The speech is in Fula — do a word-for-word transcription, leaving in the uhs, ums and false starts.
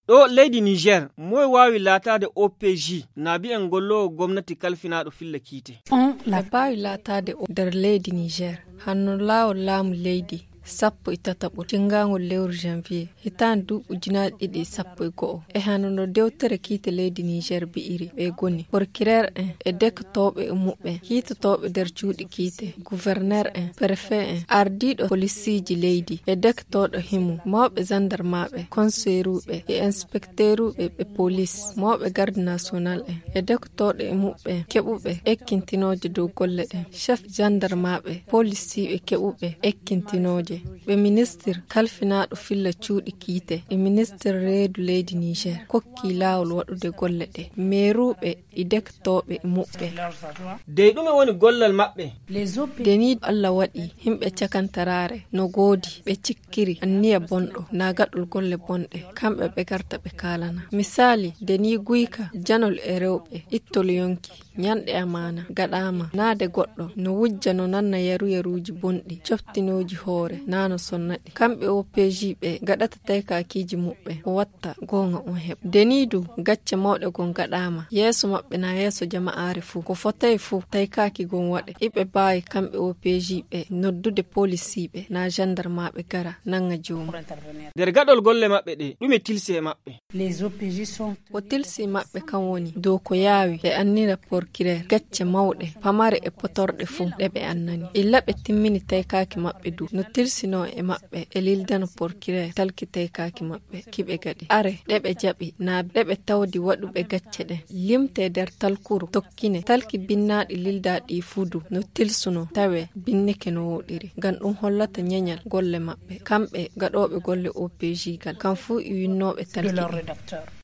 ɗo leydi Niger moy wawi latade O P J nabi en gollo gomnati kalfinaɗo filla kiite. On la bawi latade der leydi Niger hanno lawol laamu leydi sappo e tataɓol jingangol lewru janvier hitan du ujunaaje ɗiɗi sappo e go'o e hanno dewtere kiite leydi Niger bi'iri ɓe goni procureur en e dektoɓe e muɓɓe kiitotoɓe nder cuuɗi kiite gouverneur en préfet en ardiɗo polisiji leydi e dektoɗo himu mawɓe gendarmaɓe conseilleruɓe e inspecteuruɓe ɓe police mawɓe garde national en e dektoɗo e muɓɓe keɓuɓe ekkintinoje dow golle ɗen chef gendarmaɓe policiɓe keɓuɓe ekkintinoje ɓe ministre kalfinaɗo filla cuuɗi kiite e ministre reedu leydi Niger kokki laawol waɗude golle ɗe meeruɓe e dektoɓe e muɓɓe dey ɗume woni gollal maɓɓe deni Allah waɗi himɓe cakantarare no goodi ɓe cikkiri anniya bonɗo na gaɗol golle bonɗe kamɓe ɓe garta ɓe kalana misali deni guyka janol e rewɓe ittol yonki ñanɗe amana gaɗama naade goɗɗo no wujja no nanna yaru yaruji bonɗi coftinoji hoore nano sonnaɗi kamɓe O P J ɓe gaɗata taykakiji muɓɓe o watta gonga on heɓ denidu gacce mawɗe gon gaɗama yeeso maɓɓe na yeeso jama'are fuu ko fotay fuu taykaki gon waɗe iɓe baawi kamɓe O P J ɓe noddude policiɓe na gendarmaɓe gara nanga joomu nder gaɗol golle maɓɓe ɗe ɗume tilsi e maɓɓe o tilsi maɓɓe kan woni dow ko yaawi ɓe annira procureur gacce mawɗe pamare e potorɗe fuu ɗe ɓe annani illa ɓe timmini taykaki maɓɓe du no tilsino e maɓɓe e lildano procureur talki taykaki maɓɓe kiɓe gaɗi are ɗe ɓe jaɓi na ɗe ɓe tawdi waɗuɓe gacce ɗen limte nder talkuru tokkine talki binnaɗi lildaɗi fudu no tilsuno tawe binnike no woɗiri ngam ɗum hollata ñeñal golle maɓɓe kamɓe gaɗoɓe golle O P J gal kam fuu i winnoɓe talki